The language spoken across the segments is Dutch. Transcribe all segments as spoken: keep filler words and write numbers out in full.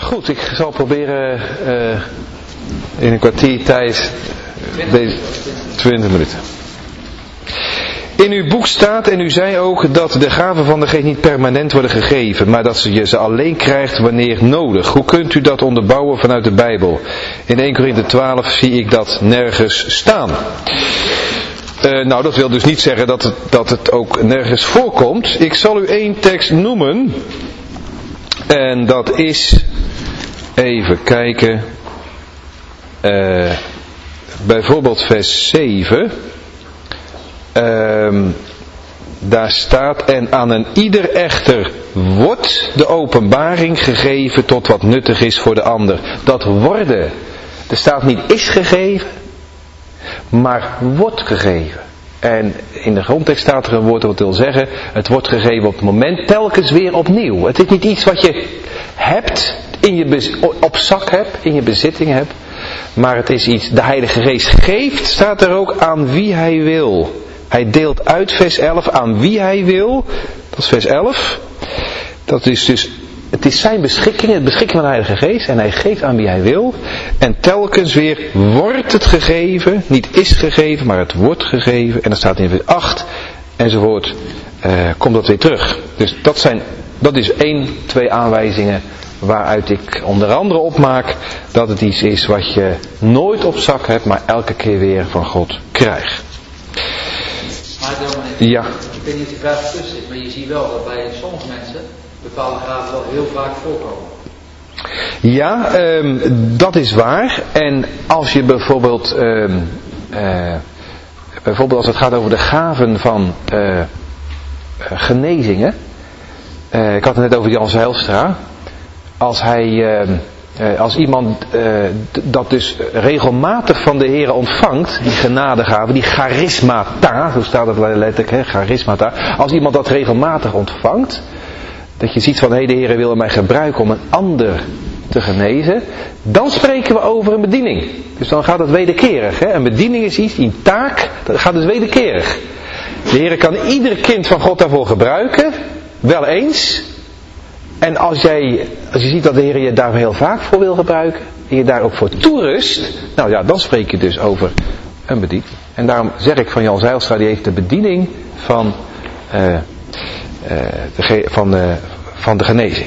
Goed, ik zal proberen uh, in een kwartier tijd deze twintig minuten. In uw boek staat, en u zei ook, dat de gaven van de geest niet permanent worden gegeven, maar dat je ze alleen krijgt wanneer nodig. Hoe kunt u dat onderbouwen vanuit de Bijbel? In eerste Korinthe twaalf zie ik dat nergens staan. Uh, nou, dat wil dus niet zeggen dat het, dat het ook nergens voorkomt. Ik zal u één tekst noemen. En dat is, even kijken, uh, bijvoorbeeld vers zeven. Uh, daar staat, en aan een ieder echter wordt de openbaring gegeven tot wat nuttig is voor de ander. Dat worden, er staat niet is gegeven, maar wordt gegeven. En in de grondtekst staat er een woord dat wil zeggen, het wordt gegeven op het moment telkens weer opnieuw. Het is niet iets wat je hebt, in je bez- op zak hebt, in je bezitting hebt. Maar het is iets, de Heilige Geest geeft, staat er ook, aan wie hij wil. Hij deelt uit, vers elf, aan wie hij wil. Dat is vers elf. Dat is dus, het is zijn beschikking, het beschikking van de Heilige Geest. En hij geeft aan wie hij wil. En telkens weer wordt het gegeven. Niet is gegeven, maar het wordt gegeven. En dat staat in vers acht. Enzovoort. Uh, komt dat weer terug. Dus dat zijn, dat is één, twee aanwijzingen waaruit ik onder andere opmaak dat het iets is wat je nooit op zak hebt, maar elke keer weer van God krijgt. Maar dominee, ja. Ik weet niet of je vraag tussen zit, maar je ziet wel dat bij sommige mensen bepaalde gaven wel heel vaak voorkomen. Ja, um, dat is waar. En als je bijvoorbeeld, um, uh, bijvoorbeeld als het gaat over de gaven van uh, uh, genezingen. Uh, ik had het net over Jan Zijlstra. Als hij, uh, uh, als iemand uh, d- dat dus regelmatig van de Heer ontvangt, die genadegaven, die charismata, zo staat het letterlijk, hè, charismata. Als iemand dat regelmatig ontvangt, dat je ziet van, hé, de Heer wil mij gebruiken om een ander te genezen, dan spreken we over een bediening. Dus dan gaat het wederkerig. Hè? Een bediening is iets, een taak, dat gaat dus wederkerig. De Heer kan ieder kind van God daarvoor gebruiken, wel eens. En als jij, als je ziet dat de Heer je daar heel vaak voor wil gebruiken, en je daar ook voor toerust, nou ja, dan spreek je dus over een bediening. En daarom zeg ik van Jan Zijlstra, die heeft de bediening van, uh, uh, de, ge- van, uh, van de genezing.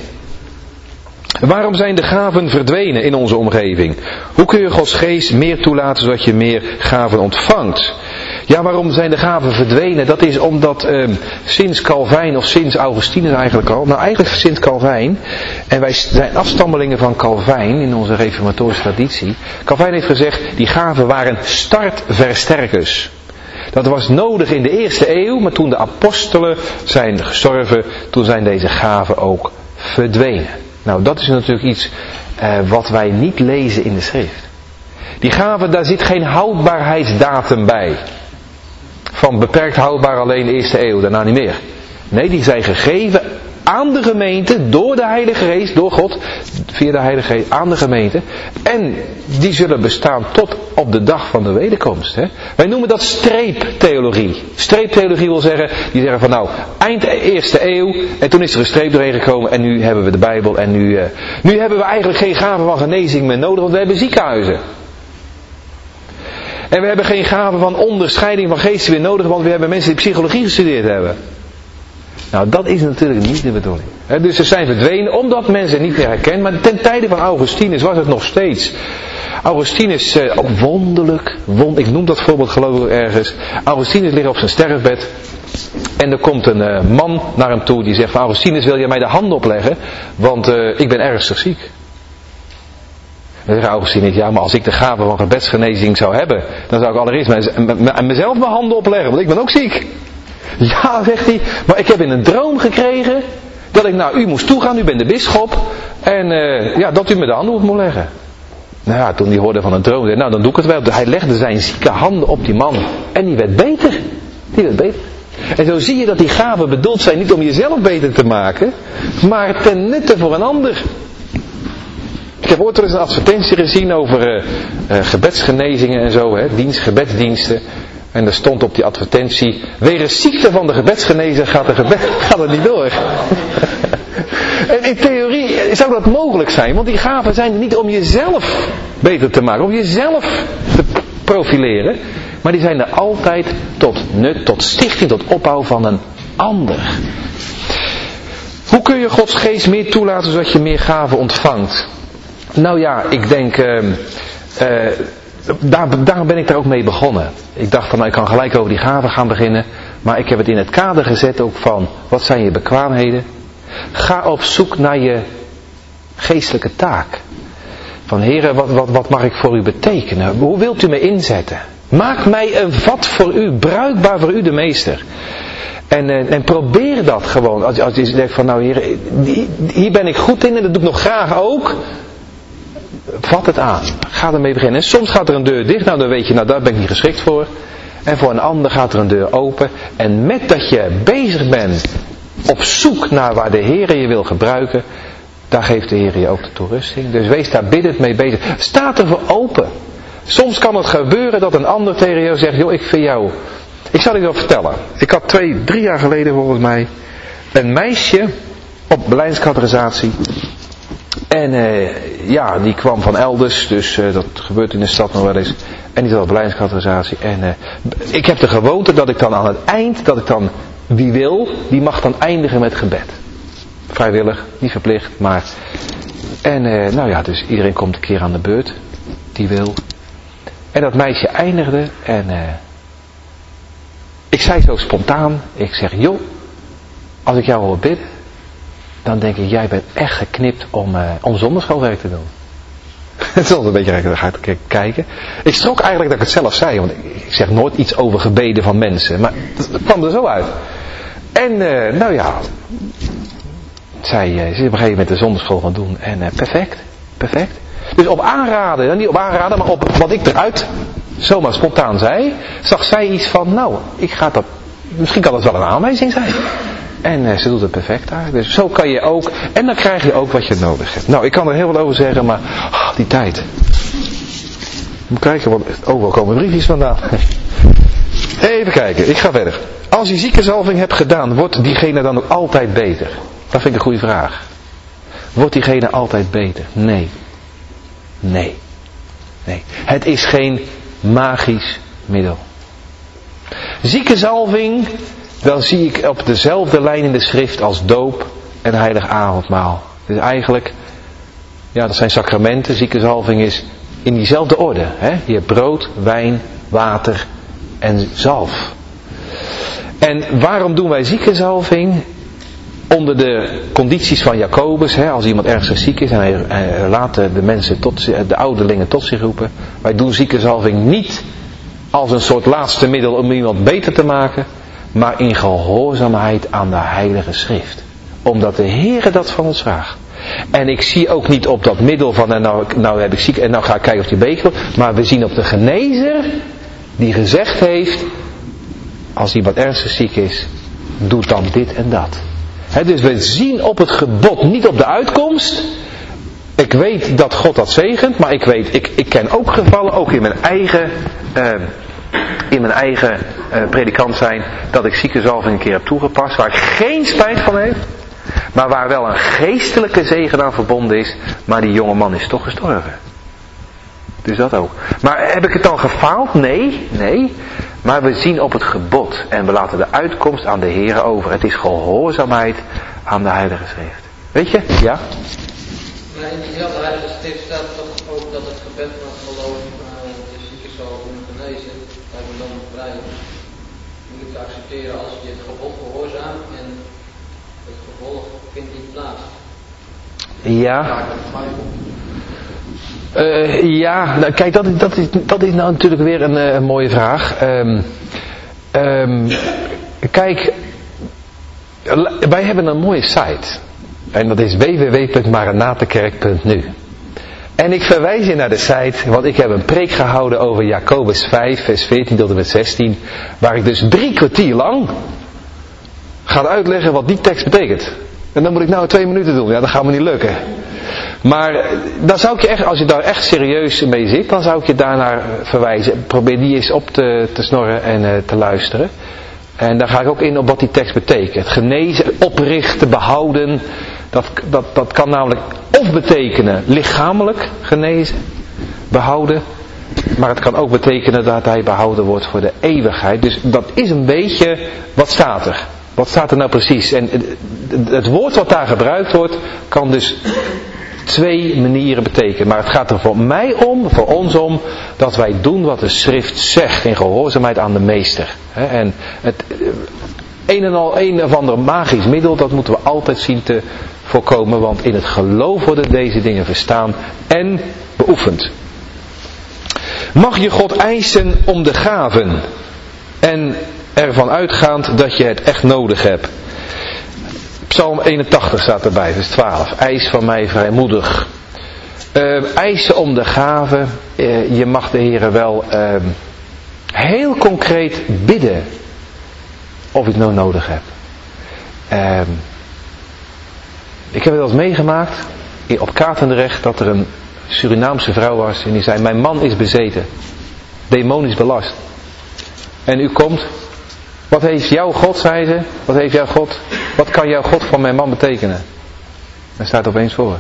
Waarom zijn de gaven verdwenen in onze omgeving? Hoe kun je Gods geest meer toelaten zodat je meer gaven ontvangt? Ja, waarom zijn de gaven verdwenen? Dat is omdat eh, sinds Calvijn of sinds Augustinus eigenlijk al, nou eigenlijk sinds Calvijn, en wij zijn afstammelingen van Calvijn in onze reformatorische traditie. Calvijn heeft gezegd, die gaven waren startversterkers. Dat was nodig in de eerste eeuw, maar toen de apostelen zijn gestorven, toen zijn deze gaven ook verdwenen. Nou, dat is natuurlijk iets uh, wat wij niet lezen in de schrift. Die gaven, daar zit geen houdbaarheidsdatum bij. Van beperkt houdbaar alleen de eerste eeuw, daarna niet meer. Nee, die zijn gegeven aan de gemeente, door de Heilige Geest, door God, via de Heilige Geest, aan de gemeente. En die zullen bestaan tot op de dag van de wederkomst. Hè? Wij noemen dat streeptheologie. Streeptheologie wil zeggen, die zeggen van nou, eind eerste eeuw, en toen is er een streep doorheen gekomen en nu hebben we de Bijbel en nu, uh, nu hebben we eigenlijk geen gaven van genezing meer nodig, want we hebben ziekenhuizen. En we hebben geen gaven van onderscheiding van geesten meer nodig, want we hebben mensen die psychologie gestudeerd hebben. Nou, dat is natuurlijk niet de bedoeling. He, dus ze zijn verdwenen omdat men ze niet meer herkent. Maar ten tijde van Augustinus was het nog steeds. Augustinus, eh, ook wonderlijk. Wond, ik noem dat voorbeeld geloof ik ergens. Augustinus ligt op zijn sterfbed. En er komt een uh, man naar hem toe die zegt van Augustinus, wil je mij de handen opleggen? Want uh, ik ben ernstig ziek. Dan zegt Augustinus, ja, maar als ik de gave van gebedsgenezing zou hebben, dan zou ik allereerst mij, mezelf mijn handen opleggen, want ik ben ook ziek. Ja, zegt hij, maar ik heb in een droom gekregen dat ik naar u moest toegaan, u bent de bisschop, en uh, ja, dat u me de handen op moet leggen. Nou ja, toen hij hoorde van een droom, nou dan doe ik het wel. Hij legde zijn zieke handen op die man en die werd beter. Die werd beter. En zo zie je dat die gaven bedoeld zijn niet om jezelf beter te maken, maar ten nutte voor een ander. Ik heb ooit eens een advertentie gezien over uh, uh, gebedsgenezingen en zo, hè, dienst, gebedsdiensten. En er stond op die advertentie, wegens ziekte van de gebedsgenezer gaat, de gebed, gaat het niet door. En in theorie zou dat mogelijk zijn, want die gaven zijn er niet om jezelf beter te maken, om jezelf te profileren, maar die zijn er altijd tot nut, tot stichting, tot opbouw van een ander. Hoe kun je Gods geest meer toelaten zodat je meer gaven ontvangt? Nou ja, ik denk, uh, uh, daar, daar ben ik daar ook mee begonnen. Ik dacht van, nou, ik kan gelijk over die gaven gaan beginnen, maar ik heb het in het kader gezet ook van, wat zijn je bekwaamheden? Ga op zoek naar je geestelijke taak. Van heren, wat, wat, wat mag ik voor u betekenen? Hoe wilt u me inzetten? Maak mij een vat voor u, bruikbaar voor u de meester. En, en probeer dat gewoon. Als, als je denkt van, nou heer, hier ben ik goed in en dat doe ik nog graag ook. Vat het aan. Ga ermee beginnen. En soms gaat er een deur dicht, nou dan weet je, nou daar ben ik niet geschikt voor. En voor een ander gaat er een deur open. En met dat je bezig bent op zoek naar waar de Heer je wil gebruiken, daar geeft de Heer je ook de toerusting. Dus wees daar biddend mee bezig. Sta ervoor open. Soms kan het gebeuren dat een ander tegen jou zegt, joh, ik vind jou... Ik zal je wel vertellen. Ik had twee, drie jaar geleden volgens mij een meisje op beleidscategorisatie. En uh, ja, die kwam van elders, dus uh, dat gebeurt in de stad nog wel eens. En die zat op beleidscategorisatie. En uh, ik heb de gewoonte dat ik dan aan het eind, dat ik dan, wie wil, die mag dan eindigen met gebed. Vrijwillig, niet verplicht, maar... En uh, nou ja, dus iedereen komt een keer aan de beurt, die wil. En dat meisje eindigde en... Uh, ik zei zo spontaan, ik zeg, joh, als ik jou wil bidden, dan denk ik, jij bent echt geknipt om, uh, om zonderschoolwerk te doen. Het is altijd een beetje gek, dan ga ik kijken. Ik schrok eigenlijk dat ik het zelf zei, want ik zeg nooit iets over gebeden van mensen, maar het kwam er zo uit. En uh, nou ja, zij uh, ze is op een gegeven moment de zonderschool gaan doen en uh, perfect, perfect. Dus op aanraden, niet op aanraden, maar op wat ik eruit zomaar spontaan zei, zag zij iets van, nou, ik ga dat, misschien kan dat wel een aanwijzing zijn. En uh, ze doet het perfect daar. Dus zo kan je ook, en dan krijg je ook wat je nodig hebt. Nou, ik kan er heel wat over zeggen, maar oh, die tijd. Ik moet kijken, want overal komen briefjes vandaan. Even kijken, ik ga verder. Als je ziekenzalving hebt gedaan, wordt diegene dan ook altijd beter? Dat vind ik een goede vraag. Wordt diegene altijd beter? Nee. Nee. Nee. Het is geen magisch middel. Ziekenzalving, wel zie ik op dezelfde lijn in de schrift als doop en heilig avondmaal. Dus eigenlijk, ja, dat zijn sacramenten. Ziekenzalving is in diezelfde orde. Hè? Je hebt brood, wijn, water en zalf. En waarom doen wij ziekenzalving? Onder de condities van Jacobus, hè, als iemand ernstig ziek is en hij, hij laat de mensen tot, de ouderlingen tot zich roepen. Wij doen ziekenzalving niet als een soort laatste middel om iemand beter te maken, maar in gehoorzaamheid aan de Heilige Schrift. Omdat de Heere dat van ons vraagt. En ik zie ook niet op dat middel van, en nou, nou heb ik ziek en nou ga ik kijken of die beter wordt, maar we zien op de genezer die gezegd heeft, als iemand ernstig ziek is, doe dan dit en dat. He, dus we zien op het gebod, niet op de uitkomst. Ik weet dat God dat zegent, maar ik weet, ik, ik ken ook gevallen, ook in mijn eigen, uh, in mijn eigen uh, predikant zijn, dat ik ziekenzalving een keer heb toegepast, waar ik geen spijt van heb, maar waar wel een geestelijke zegen aan verbonden is, maar die jonge man is toch gestorven. Dus dat ook. Maar heb ik het dan gefaald? Nee, nee. Maar we zien op het gebod en we laten de uitkomst aan de Heer over. Het is gehoorzaamheid aan de Heilige Schrift. Weet je? Ja? Maar in diezelfde Heilige Schrift staat toch ook dat het gebed van het geloof uh, de zieke zal kunnen genezen. Dat we dan vrij moeilijk te accepteren als je het gebod gehoorzaamt en het gevolg vindt niet plaats. Ja. Uh, ja, nou, kijk, dat is, dat, is, dat is nou natuurlijk weer een, een mooie vraag. Um, um, kijk, wij hebben een mooie site. En dat is w w w punt maranatenkerk punt n u. En ik verwijs je naar de site, want ik heb een preek gehouden over Jacobus vijf, vers veertien tot en met zestien. Waar ik dus drie kwartier lang ga uitleggen wat die tekst betekent. En dan moet ik nou twee minuten doen. Ja, dat gaat me niet lukken. Maar dan zou ik je echt, als je daar echt serieus mee zit, dan zou ik je daarnaar verwijzen. Probeer die eens op te, te snorren en uh, te luisteren. En daar ga ik ook in op wat die tekst betekent. Genezen, oprichten, behouden. Dat, dat, dat kan namelijk of betekenen lichamelijk genezen, behouden. Maar het kan ook betekenen dat hij behouden wordt voor de eeuwigheid. Dus dat is een beetje, wat staat er? Wat staat er nou precies? En het, het woord wat daar gebruikt wordt, kan dus twee manieren betekenen. Maar het gaat er voor mij om, voor ons om, dat wij doen wat de schrift zegt in gehoorzaamheid aan de meester. En het een en al een of ander magisch middel, dat moeten we altijd zien te voorkomen. Want in het geloof worden deze dingen verstaan en beoefend. Mag je God eisen om de gaven en ervan uitgaand dat je het echt nodig hebt. Psalm eenentachtig staat erbij, vers twaalf. Eis van mij vrijmoedig. Uh, eisen om de gaven. Uh, je mag de Heere wel uh, heel concreet bidden of ik nou nodig heb. Uh, ik heb het wel eens meegemaakt op Katendrecht dat er een Surinaamse vrouw was en die zei: mijn man is bezeten, demonisch belast. En u komt, wat heeft jouw God, zei ze, wat heeft jouw God, wat kan jouw God voor mijn man betekenen? Daar staat opeens voor.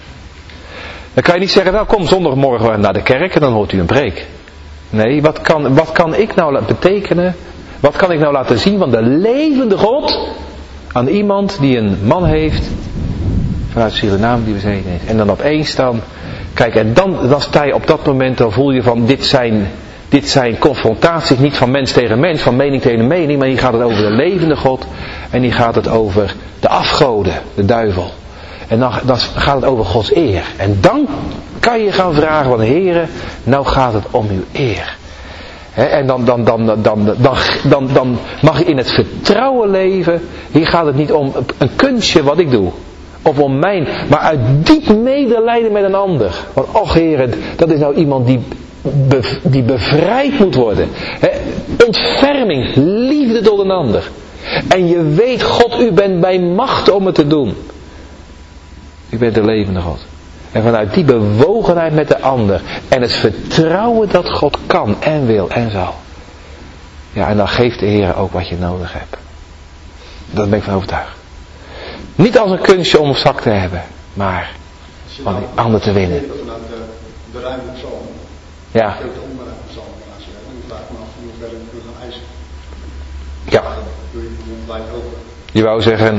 Dan kan je niet zeggen, nou kom zondagmorgen naar de kerk en dan hoort u een preek. Nee, wat kan, wat kan ik nou betekenen, wat kan ik nou laten zien van de levende God aan iemand die een man heeft vanuit Suriname die bezeten is. En dan opeens dan, kijk, en dan, dan sta je op dat moment, dan voel je van dit zijn, dit zijn confrontaties niet van mens tegen mens, van mening tegen mening, maar hier gaat het over de levende God en hier gaat het over de afgoden, de duivel. En dan, dan gaat het over Gods eer. En dan kan je gaan vragen van Heere, nou gaat het om uw eer. He, en dan, dan, dan, dan, dan, dan, dan mag je in het vertrouwen leven. Hier gaat het niet om een kunstje wat ik doe. Of om mijn, maar uit diep medelijden met een ander. Want och Heere, dat is nou iemand die, be, die bevrijd moet worden. He, ontferming, liefde tot een ander. En je weet, God, u bent bij macht om het te doen. Ik ben de levende God. En vanuit die bewogenheid met de ander. En het vertrouwen dat God kan en wil en zal. Ja, en dan geeft de Heer ook wat je nodig hebt. Daar ben ik van overtuigd. Niet als een kunstje om zak te hebben. Maar om die ander te winnen. Vanuit de beruimde psalm. Ja. De onberuimde psalm. Nu vraag ik me af hoe ver ik wil gaan eisen. Ja. Doe je mond wijd open. Je wou zeggen...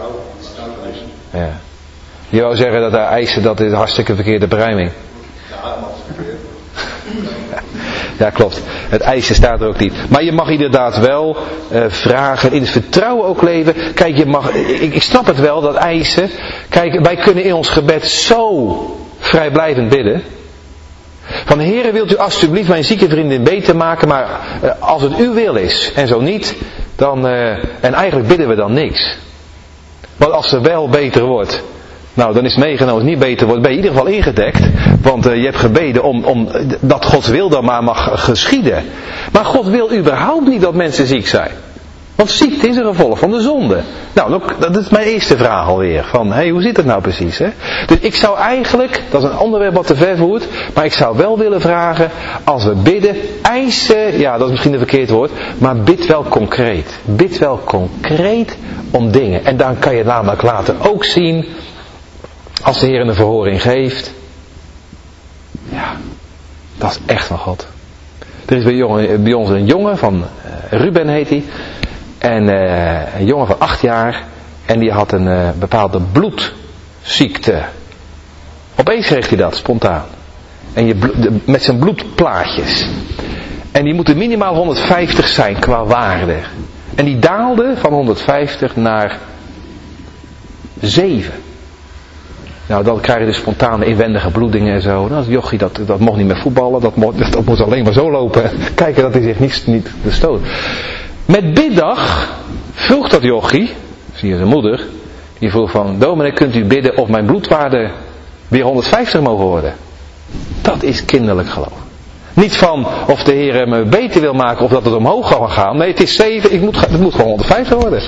Ja. Je wou zeggen dat hij eisen, dat is hartstikke verkeerde beruiming. Ja, dat is verkeerd. Ja, klopt. Het eisen staat er ook niet. Maar je mag inderdaad wel uh, vragen, in het vertrouwen ook leven. Kijk, je mag, ik, ik snap het wel, dat eisen. Kijk, wij kunnen in ons gebed zo vrijblijvend bidden. Van Heere, wilt u alsjeblieft mijn zieke vriendin beter maken, maar uh, als het uw wil is en zo niet, dan, uh, en eigenlijk bidden we dan niks. Want als ze wel beter wordt, nou, dan is het meegenomen, als het niet beter wordt, ben je in ieder geval ingedekt. Want uh, je hebt gebeden om, om dat Gods wil dan maar mag geschieden. Maar God wil überhaupt niet dat mensen ziek zijn. Want ziekte is een gevolg van de zonde. Nou, dat is mijn eerste vraag alweer. Van, hé, hey, hoe zit het nou precies? Hè? Dus ik zou eigenlijk, dat is een onderwerp wat te ver voert, maar ik zou wel willen vragen, als we bidden, eisen, ja, dat is misschien een verkeerd woord, maar bid wel concreet. Bid wel concreet om dingen. En dan kan je namelijk later ook zien, als de Heer een verhoring geeft, ja, dat is echt van God. Er is bij, jongen, bij ons een jongen van, uh, Ruben heet hij, en uh, een jongen van acht jaar, en die had een uh, bepaalde bloedziekte. Opeens kreeg hij dat, spontaan. En je, de, met zijn bloedplaatjes. En die moeten minimaal honderdvijftig zijn qua waarde. En die daalde van honderdvijftig naar zeven. Nou, dan krijg je dus spontane inwendige bloedingen en zo. Nou, jochie, dat, dat mocht niet meer voetballen, dat mocht, dat moest alleen maar zo lopen. Kijken dat hij zich niet, niet stoot. Met biddag vroeg dat jochie, zie je zijn moeder, die vroeg van, dominee, kunt u bidden of mijn bloedwaarden weer honderdvijftig mogen worden? Dat is kinderlijk geloof. Niet van of de Heer me beter wil maken of dat het omhoog kan gaan. Nee, het is zeven, ik moet, het moet gewoon honderdvijftig worden.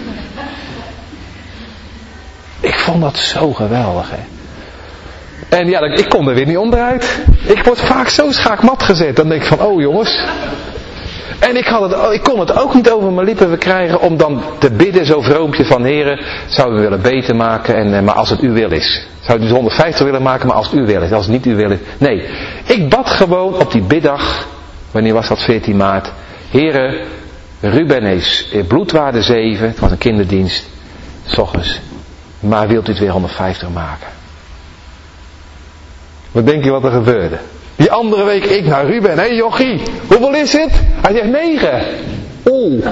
Ik vond dat zo geweldig, hè. En ja, ik kom er weer niet onderuit. Ik word vaak zo schaakmat gezet. Dan denk ik van, oh jongens. En ik, had het, ik kon het ook niet over mijn lippen krijgen om dan te bidden, zo vroompje van Heren, zou u willen beter maken, en, maar als het uw wil is. Zou u dus honderdvijftig willen maken, maar als het uw wil is. Als het niet uw wil is. Nee, ik bad gewoon op die biddag, wanneer was dat, veertien maart. Heren, Ruben is bloedwaarde zeven, het was een kinderdienst, 's ochtends. Maar wilt u het weer honderdvijftig maken? Wat denk je wat er gebeurde? Die andere week ik naar Ruben. Hé hey jochie, hoeveel is het? Hij zegt negen. Oeh.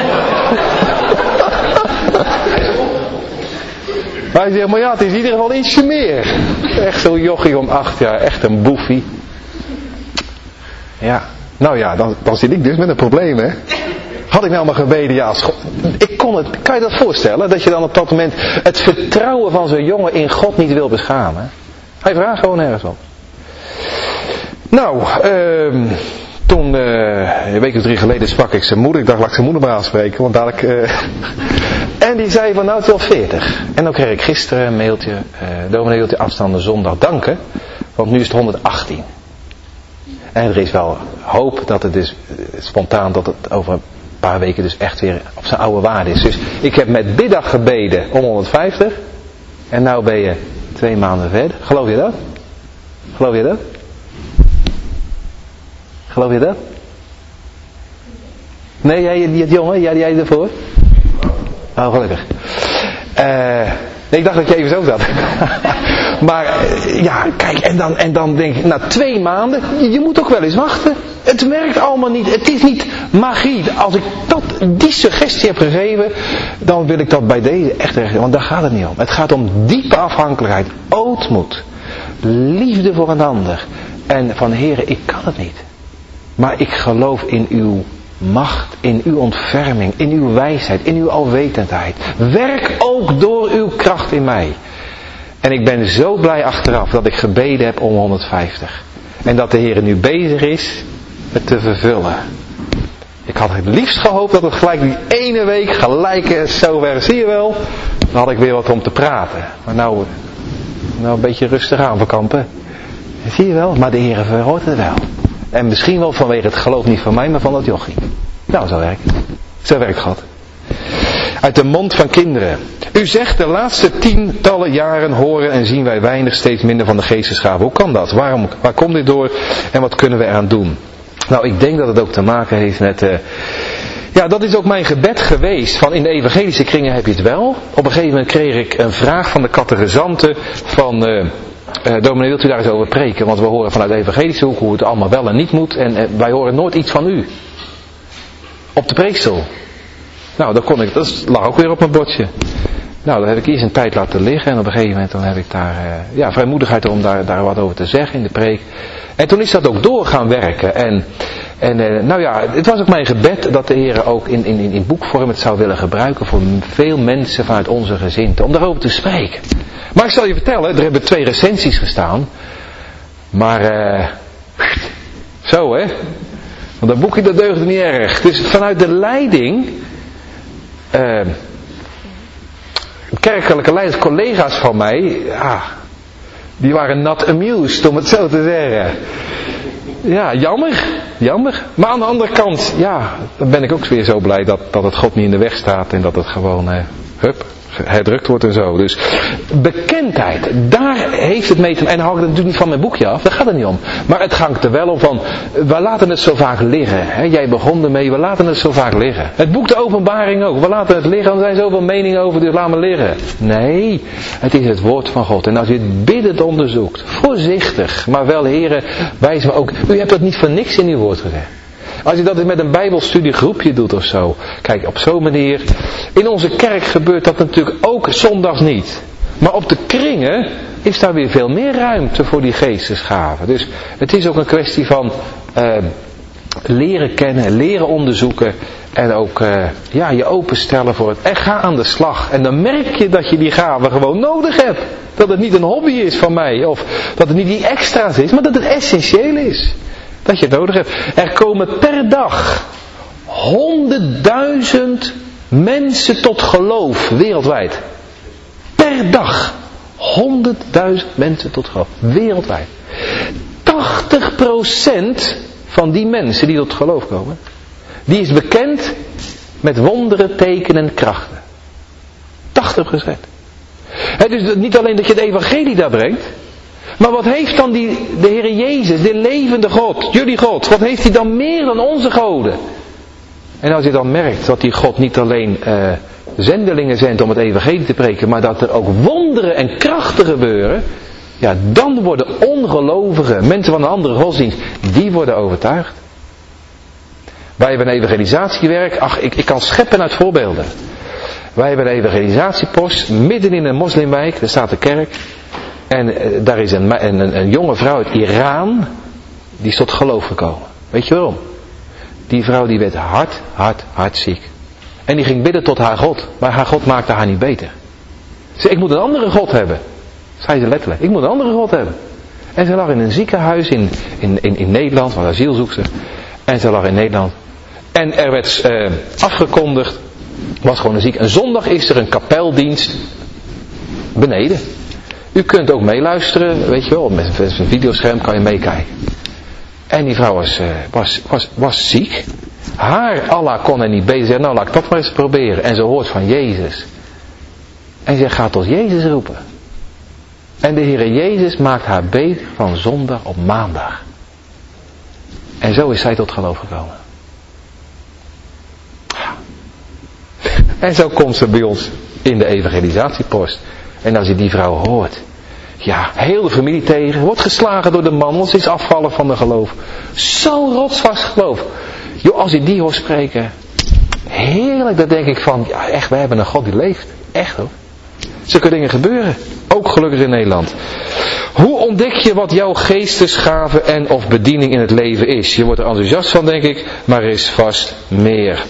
Hij zegt, maar ja, het is in ieder geval ietsje meer. Echt zo'n jochie om acht jaar. Echt een boefie. Ja. Nou ja, dan, dan zit ik dus met een probleem, hè. Had ik nou maar gebeden, ja, als God... Ik kon het, kan je dat voorstellen? Dat je dan op dat moment het vertrouwen van zo'n jongen in God niet wil beschamen? Hij vraagt gewoon ergens op. Nou, uh, toen, uh, een week of drie geleden sprak ik zijn moeder. Ik dacht, laat ik zijn moeder maar aanspreken, want dadelijk... Uh... en die zei van, nou, het is wel veertig. En dan kreeg ik gisteren een mailtje, uh, dominee wilt u afstaande zondag danken, want nu is het honderdachttien. En er is wel hoop dat het dus uh, spontaan, dat het over een paar weken dus echt weer op zijn oude waarde is. Dus ik heb met middag gebeden om honderdvijftig. En nou ben je twee maanden verder. Geloof je dat? Geloof je dat? Geloof je dat? Nee, jij, die het jongen, jij, jij ervoor? Oh, gelukkig. Uh, ik dacht dat je even zo zat. Maar uh, ja, kijk, en dan, en dan denk ik, na twee maanden, je, je moet ook wel eens wachten. Het werkt allemaal niet, het is niet magie. Als ik dat, die suggestie heb gegeven, dan wil ik dat bij deze echt regelen. Want daar gaat het niet om. Het gaat om diepe afhankelijkheid, ootmoed, liefde voor een ander. En van Heren, ik kan het niet. Maar ik geloof in uw macht, in uw ontferming, in uw wijsheid, in uw alwetendheid. Werk ook door uw kracht in mij. En ik ben zo blij achteraf dat ik gebeden heb om honderdvijftig. En dat de Heer nu bezig is het te vervullen. Ik had het liefst gehoopt dat het gelijk die ene week gelijk zover, zie je wel. Dan had ik weer wat om te praten. Maar nou, nou een beetje rustig aan verkampen. Zie je wel, maar de Heer verhoort het wel. En misschien wel vanwege het geloof niet van mij, maar van dat jochie. Nou, zo werkt het. Zo werkt God. Uit de mond van kinderen. U zegt de laatste tientallen jaren horen en zien wij weinig, steeds minder van de geestesgaven. Hoe kan dat? Waarom, waar komt dit door? En wat kunnen we eraan doen? Nou, ik denk dat het ook te maken heeft met... Uh, ja, dat is ook mijn gebed geweest. Van in de evangelische kringen heb je het wel. Op een gegeven moment kreeg ik een vraag van de catechizanten van... Uh, Uh, dominee, wilt u daar eens over preken? Want we horen vanuit de evangelische hoek hoe het allemaal wel en niet moet. En uh, wij horen nooit iets van u. Op de preekstoel. Nou, dat kon ik, dat lag ook weer op mijn bordje. Nou, dat heb ik eerst een tijd laten liggen. En op een gegeven moment dan heb ik daar uh, ja, vrijmoedigheid om daar, daar wat over te zeggen in de preek. En toen is dat ook door gaan werken. En, en uh, nou ja, het was ook mijn gebed dat de Heer ook in, in, in boekvorm het zou willen gebruiken voor veel mensen vanuit onze gezinten. Om daarover te spreken. Maar ik zal je vertellen, er hebben twee recensies gestaan. Maar, uh, zo hè. Want dat boekje dat deugde niet erg. Dus vanuit de leiding, uh, kerkelijke leiders, collega's van mij, ja, die waren not amused om het zo te zeggen. Ja, jammer, jammer. Maar aan de andere kant, ja, dan ben ik ook weer zo blij dat, dat het God niet in de weg staat en dat het gewoon, uh, hup, herdrukt wordt en zo. Dus bekendheid, daar heeft het mee te maken. En dan hou ik het natuurlijk niet van mijn boekje af, daar gaat het niet om. Maar het hangt er wel om van, we laten het zo vaak liggen. Hè? Jij begon ermee, we laten het zo vaak liggen. Het boek de Openbaring ook, we laten het liggen, er zijn zoveel meningen over, dus laat maar liggen. Nee, het is het woord van God. En als u het biddend onderzoekt, voorzichtig, maar wel Heere, wijs me ook. U hebt dat niet voor niks in uw woord gezegd. Als je dat met een bijbelstudiegroepje doet of zo. Kijk, op zo'n manier. In onze kerk gebeurt dat natuurlijk ook zondags niet. Maar op de kringen is daar weer veel meer ruimte voor die geestesgaven. Dus het is ook een kwestie van uh, leren kennen, leren onderzoeken. En ook uh, ja, je openstellen voor het. En ga aan de slag. En dan merk je dat je die gaven gewoon nodig hebt. Dat het niet een hobby is van mij. Of dat het niet die extra's is. Maar dat het essentieel is. Dat je het nodig hebt. Er komen per dag honderdduizend mensen tot geloof wereldwijd. Per dag. Honderdduizend mensen tot geloof. Wereldwijd. tachtig procent van die mensen die tot geloof komen, Die is bekend met wonderen, tekenen en krachten. tachtig procent. He, dus niet alleen dat je het evangelie daar brengt. Maar wat heeft dan die, de Heer Jezus, de levende God, jullie God, wat heeft hij dan meer dan onze goden? En als je dan merkt dat die God niet alleen uh, zendelingen zendt om het evangelie te preken, maar dat er ook wonderen en krachten gebeuren, ja, dan worden ongelovigen, mensen van een andere godsdienst, die worden overtuigd. Wij hebben een evangelisatiewerk, ach, ik, ik kan scheppen uit voorbeelden. Wij hebben een evangelisatiepost midden in een moslimwijk, daar staat de kerk. En uh, daar is een, een, een jonge vrouw uit Iran, die is tot geloof gekomen. Weet je waarom? Die vrouw die werd hard, hard, hard ziek. En die ging bidden tot haar God, maar haar God maakte haar niet beter. Ze zei, ik moet een andere God hebben. Zei ze letterlijk, ik moet een andere God hebben. En ze lag in een ziekenhuis in, in, in, in Nederland, want asiel zoekt ze. En ze lag in Nederland. En er werd uh, afgekondigd, was gewoon een ziek. En zondag is er een kapeldienst beneden. U kunt ook meeluisteren, weet je wel, met een videoscherm kan je meekijken. En die vrouw was, uh, was, was, was ziek. Haar Allah kon er niet beter zeggen, nou laat ik dat maar eens proberen. En ze hoort van Jezus. En ze gaat tot Jezus roepen. En de Heere Jezus maakt haar beter van zondag op maandag. En zo is zij tot geloof gekomen. En zo komt ze bij ons in de evangelisatiepost. En als je die vrouw hoort. Ja, heel de familie tegen. Wordt geslagen door de man. Want ze is afvallen van de geloof. Zo rotsvast geloof. Joh, als je die hoort spreken. Heerlijk. Dan denk ik van. Ja echt, wij hebben een God die leeft. Echt hoor. Zulke dingen gebeuren. Ook gelukkig in Nederland. Hoe ontdek je wat jouw geestesgave en of bediening in het leven is? Je wordt er enthousiast van denk ik. Maar er is vast meer.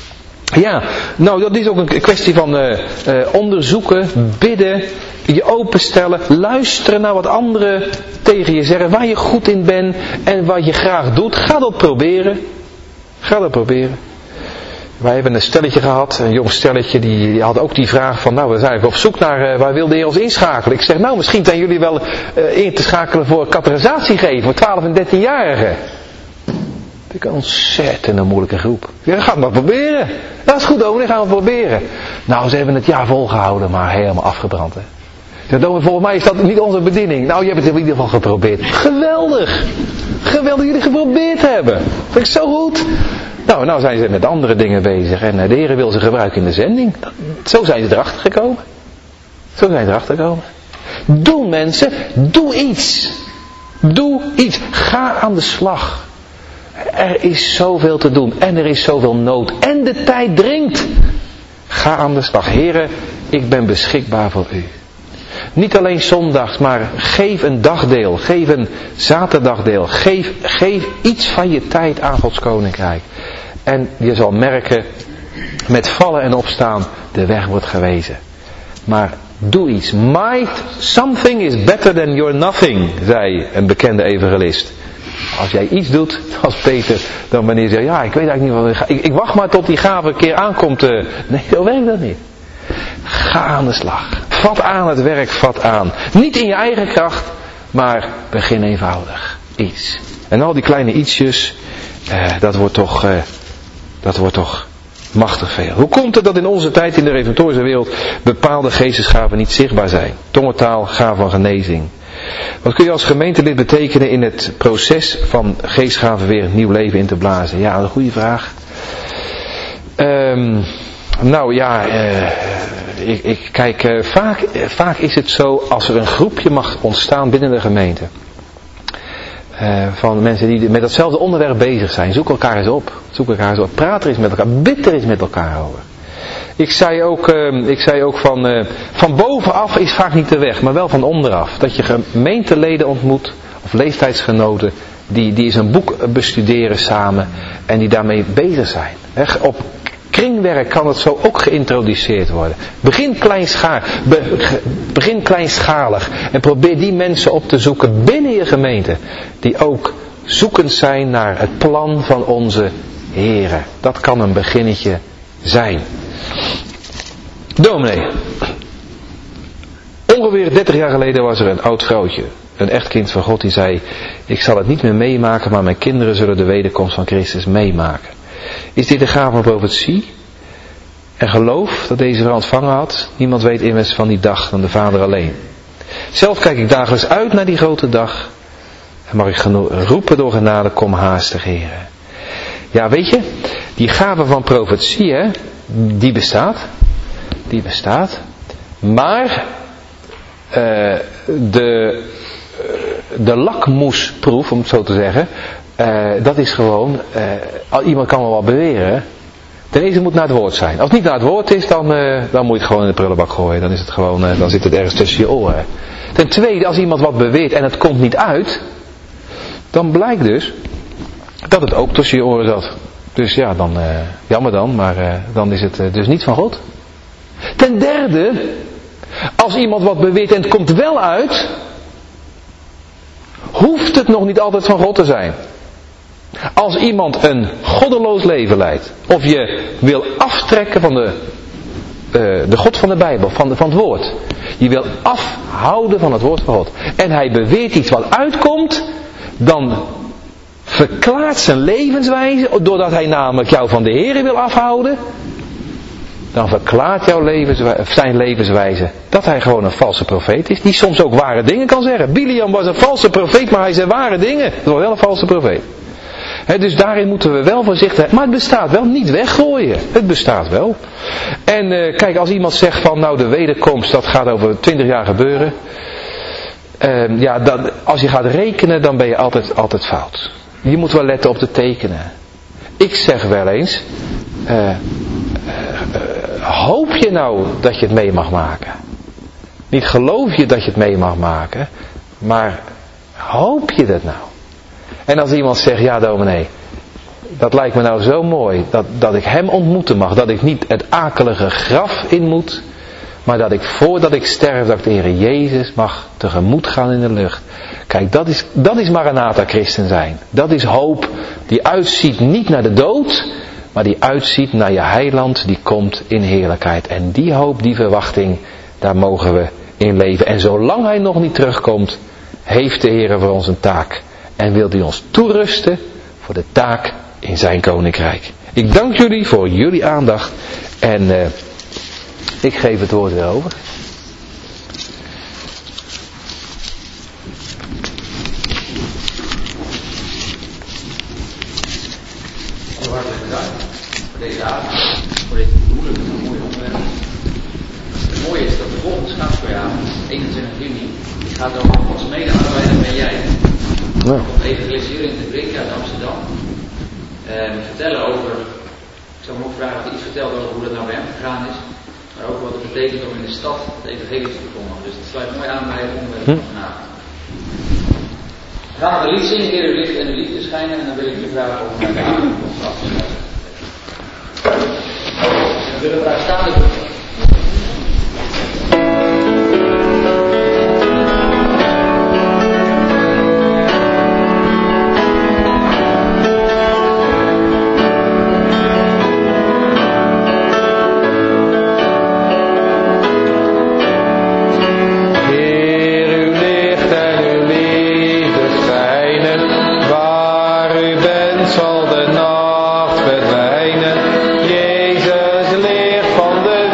Ja, nou dat is ook een kwestie van uh, uh, onderzoeken, bidden, je openstellen, luisteren naar wat anderen tegen je zeggen, waar je goed in bent en wat je graag doet. Ga dat proberen. Ga dat proberen. Wij hebben een stelletje gehad, een jong stelletje, die, die had ook die vraag van, nou we zijn eigenlijk op zoek naar, uh, waar wilde je ons inschakelen? Ik zeg, nou misschien zijn jullie wel uh, in te schakelen voor catechisatie geven, voor twaalf en dertienjarigen. Dat is een ontzettend moeilijke groep. Ja, ga het maar proberen. Dat is goed, dominee, gaan we het proberen. Nou, ze hebben het jaar volgehouden, maar helemaal afgebrand. Hè. Ja, dominee, volgens mij is dat niet onze bediening. Nou, je hebt het in ieder geval geprobeerd. Geweldig. Geweldig jullie geprobeerd hebben. Dat vind ik zo goed. Nou, nou zijn ze met andere dingen bezig. En de Heer wil ze gebruiken in de zending. Zo zijn ze erachter gekomen. Zo zijn ze erachter gekomen. Doe mensen, doe iets. Doe iets. Ga aan de slag. Er is zoveel te doen en er is zoveel nood en de tijd dringt. Ga aan de slag. Heren, ik ben beschikbaar voor u. Niet alleen zondags, maar geef een dagdeel, geef een zaterdagdeel, geef, geef iets van je tijd aan Gods koninkrijk. En je zal merken, met vallen en opstaan, de weg wordt gewezen. Maar doe iets. Might, something is better than your nothing, zei een bekende evangelist. Als jij iets doet, als Peter, dan wanneer je zegt, ja, ik weet eigenlijk niet wat ik ga. Ik, ik wacht maar tot die gave een keer aankomt. Uh, nee, zo werkt dat niet. Ga aan de slag. Vat aan het werk, vat aan. Niet in je eigen kracht, maar begin eenvoudig. Iets. En al die kleine ietsjes, uh, dat wordt toch, uh, dat wordt toch machtig veel. Hoe komt het dat in onze tijd in de reformatorische wereld bepaalde geestesgaven niet zichtbaar zijn? Tongentaal, gaven van genezing. Wat kun je als gemeentelid betekenen in het proces van geestgaven weer een nieuw leven in te blazen? Ja, een goede vraag. Um, nou ja, uh, ik, ik kijk, uh, vaak, uh, vaak is het zo als er een groepje mag ontstaan binnen de gemeente. Uh, van mensen die met datzelfde onderwerp bezig zijn. Zoek elkaar eens op. Zoek elkaar eens op. Praat er eens met elkaar. Bid er eens met elkaar over. Ik zei ook, uh, ik zei ook van, uh, van bovenaf is vaak niet de weg, maar wel van onderaf. Dat je gemeenteleden ontmoet, of leeftijdsgenoten, die, die eens een boek bestuderen samen en die daarmee bezig zijn. He, op kringwerk kan het zo ook geïntroduceerd worden. Begin kleinschalig, be, ge, begin kleinschalig en probeer die mensen op te zoeken binnen je gemeente, die ook zoekend zijn naar het plan van onze Heere. Dat kan een beginnetje zijn. Dominee. Ongeveer dertig jaar geleden was er een oud vrouwtje, een echt kind van God, die zei, ik zal het niet meer meemaken, maar mijn kinderen zullen de wederkomst van Christus meemaken. Is dit de gave van profetie? En geloof dat deze vrouw ontvangen had? Niemand weet immers van die dag dan de Vader alleen. Zelf kijk ik dagelijks uit naar die grote dag. En mag ik geno- roepen door genade, kom haastig, Heere. Ja, weet je, die gave van profetie, hè, die bestaat. Die bestaat. Maar uh, de, uh, de lakmoesproef, om het zo te zeggen, uh, dat is gewoon, uh, iemand kan wel wat beweren. Ten eerste moet het naar het woord zijn. Als het niet naar het woord is, dan, uh, dan moet je het gewoon in de prullenbak gooien. Dan is het gewoon, uh, dan zit het ergens tussen je oren. Ten tweede, als iemand wat beweert en het komt niet uit, dan blijkt dus dat het ook tussen je oren zat. Dus ja, dan, uh, jammer dan, maar uh, dan is het uh, dus niet van God. Ten derde, als iemand wat beweert en het komt wel uit, hoeft het nog niet altijd van God te zijn. Als iemand een goddeloos leven leidt, of je wil aftrekken van de, uh, de God van de Bijbel, van, de, van het woord. Je wil afhouden van het woord van God. En hij beweert iets wat uitkomt, dan verklaart zijn levenswijze, doordat hij namelijk jou van de Heere wil afhouden, dan verklaart jouw levenswijze, zijn levenswijze dat hij gewoon een valse profeet is, die soms ook ware dingen kan zeggen. Biliam was een valse profeet, maar hij zei ware dingen. Dat was wel een valse profeet. He, dus daarin moeten we wel voorzichtig zijn. Maar het bestaat wel, niet weggooien. Het bestaat wel. En uh, kijk, als iemand zegt van nou de wederkomst, dat gaat over twintig jaar gebeuren. Uh, ja, dan, als je gaat rekenen, dan ben je altijd, altijd fout. Je moet wel letten op de tekenen. Ik zeg wel eens, uh, uh, uh, hoop je nou dat je het mee mag maken? Niet geloof je dat je het mee mag maken, maar hoop je dat nou? En als iemand zegt, ja dominee, dat lijkt me nou zo mooi, dat, dat ik hem ontmoeten mag, dat ik niet het akelige graf in moet, maar dat ik voordat ik sterf, dat ik de Heer Jezus mag tegemoet gaan in de lucht. Kijk, dat is, dat is Maranatha christen zijn. Dat is hoop die uitziet niet naar de dood, maar die uitziet naar je heiland die komt in heerlijkheid. En die hoop, die verwachting, daar mogen we in leven. En zolang hij nog niet terugkomt, heeft de Heer voor ons een taak. En wil hij ons toerusten voor de taak in zijn koninkrijk. Ik dank jullie voor jullie aandacht. En uh, ik geef het woord weer over. Hartelijk bedankt voor deze avond. Voor dit moeilijke en mooie onderwerp. Het mooie is dat de volgende schaatsverjaardag, eenentwintig juni, die gaat over Gods medearbeider ben jij. Ja. Komt evangeliseren in de Brink uit Amsterdam. En vertellen over, ik zou me ook vragen of hij iets vertelt over hoe dat nou bij hem gegaan is. Maar ook wat het betekent om in de stad het evangelie te verkondigen. Dus het sluit mooi aan bij het onderwerp van vanavond. We gaan een lied zingen, Heer, uw licht en uw liefde schijnen. En dan wil ik u vragen om naar de avond af te sluiten. En we willen graag staan. Zal de nacht verdwijnen, Jezus licht van de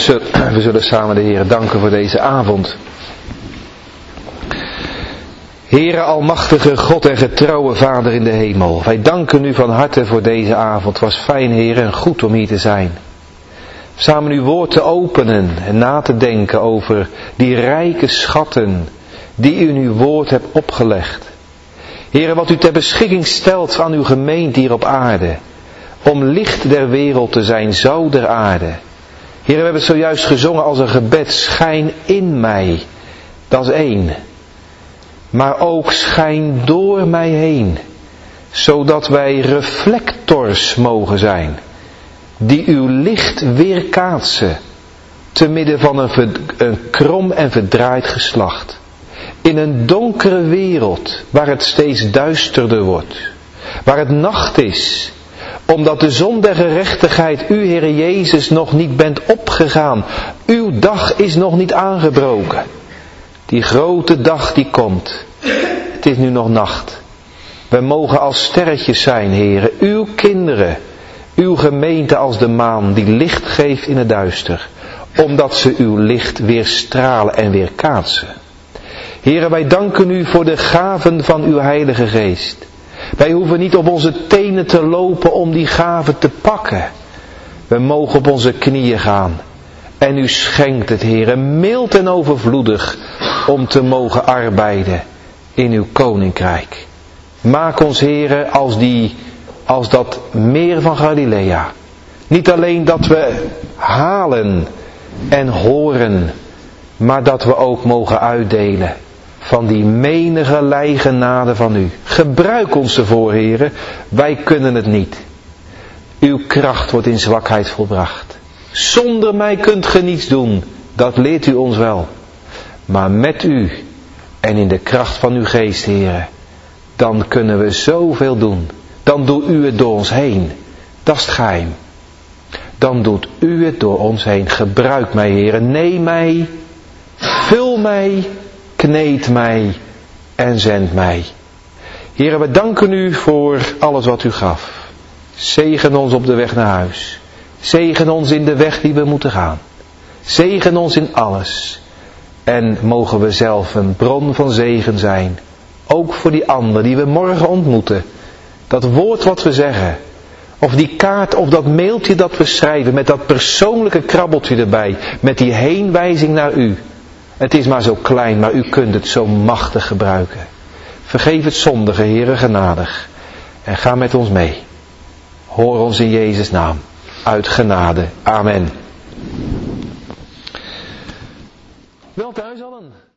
zullen, we zullen samen de Heer danken voor deze avond. Heere almachtige God en getrouwe Vader in de hemel. Wij danken u van harte voor deze avond. Het was fijn, Heere, en goed om hier te zijn. Samen uw woord te openen en na te denken over die rijke schatten die u in uw woord hebt opgelegd. Heere, wat u ter beschikking stelt aan uw gemeente hier op aarde. Om licht der wereld te zijn, zout der aarde. Heere, we hebben het zojuist gezongen als een gebed. Schijn in mij. Dat is één. Maar ook schijn door mij heen. Zodat wij reflectors mogen zijn. Die uw licht weerkaatsen. Te midden van een, ver, een krom en verdraaid geslacht. In een donkere wereld waar het steeds duisterder wordt. Waar het nacht is. Omdat de zon der gerechtigheid, u Heere Jezus, nog niet bent opgegaan. Uw dag is nog niet aangebroken. Die grote dag die komt. Het is nu nog nacht. We mogen als sterretjes zijn, Heere. Uw kinderen. Uw gemeente als de maan die licht geeft in het duister. Omdat ze uw licht weer stralen en weer kaatsen. Heere, wij danken u voor de gaven van uw Heilige Geest. Wij hoeven niet op onze tenen te lopen om die gaven te pakken. We mogen op onze knieën gaan. En u schenkt het, Heere, mild en overvloedig om te mogen arbeiden in uw koninkrijk. Maak ons, Heere, als, die, als dat meer van Galilea. Niet alleen dat we halen en horen, maar dat we ook mogen uitdelen van die menige lijgenade van u. Gebruik ons ervoor, Heere. Wij kunnen het niet. Uw kracht wordt in zwakheid volbracht. Zonder mij kunt ge niets doen. Dat leert u ons wel. Maar met u en in de kracht van uw geest, Heere, dan kunnen we zoveel doen. Dan doet u het door ons heen. Dat is het geheim. Dan doet u het door ons heen. Gebruik mij, Heere. Neem mij. Vul mij. Kneed mij en zend mij. Heere, we danken u voor alles wat u gaf. Zegen ons op de weg naar huis. Zegen ons in de weg die we moeten gaan. Zegen ons in alles. En mogen we zelf een bron van zegen zijn. Ook voor die ander die we morgen ontmoeten. Dat woord wat we zeggen. Of die kaart of dat mailtje dat we schrijven. Met dat persoonlijke krabbeltje erbij. Met die heenwijzing naar u. Het is maar zo klein, maar u kunt het zo machtig gebruiken. Vergeef het zondige, Heere, genadig. En ga met ons mee. Hoor ons in Jezus' naam. Uit genade. Amen. Wel thuis allen.